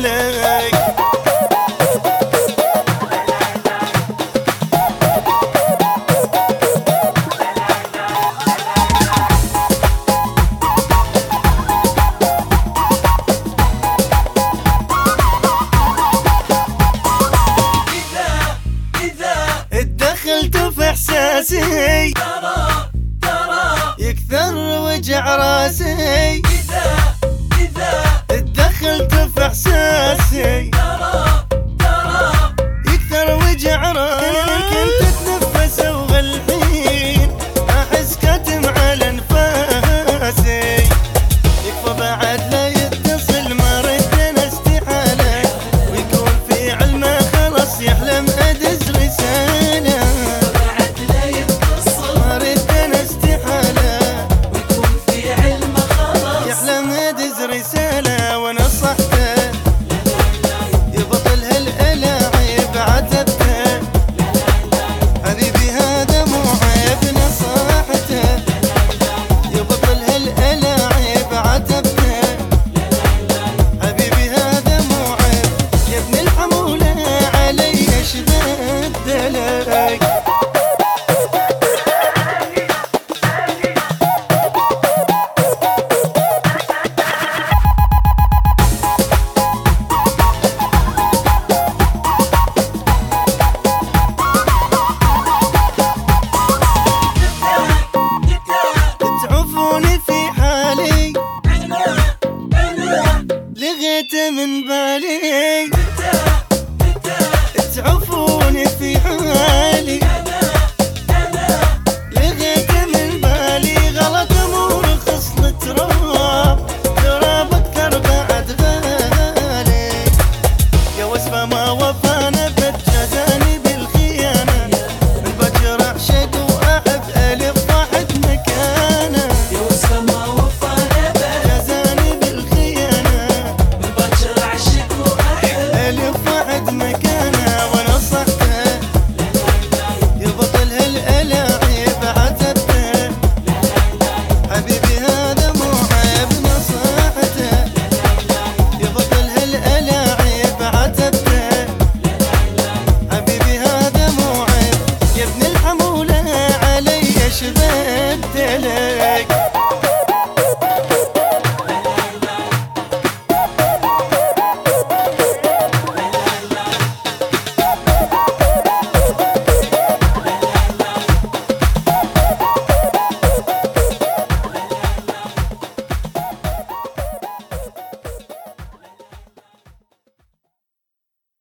دلك. اتدخلت في احساسي يكثر وجع راسي. اتدخلت في احساسي يكثر وجع راسي. كنت اتنفس والحين احس كاتم على انفاسي. يكفى بعد لا يتصل ما ردنا استحاله، ويكون في علمه خلص يحلم ادز رساله. بعد لا يتصل ما ردنا استحاله، ويكون في علمه خلص يحلم ادز رساله. ونصحته يبطل هالألاعيب عتبته، حبيبي هذا مو عيب. نصحته يبطل هالألاعيب عتبته، حبيبي هذا مو عيب. يا ابن الحمولة علي ايش بدلك. تعوفوني في حالي لغيت من بالي.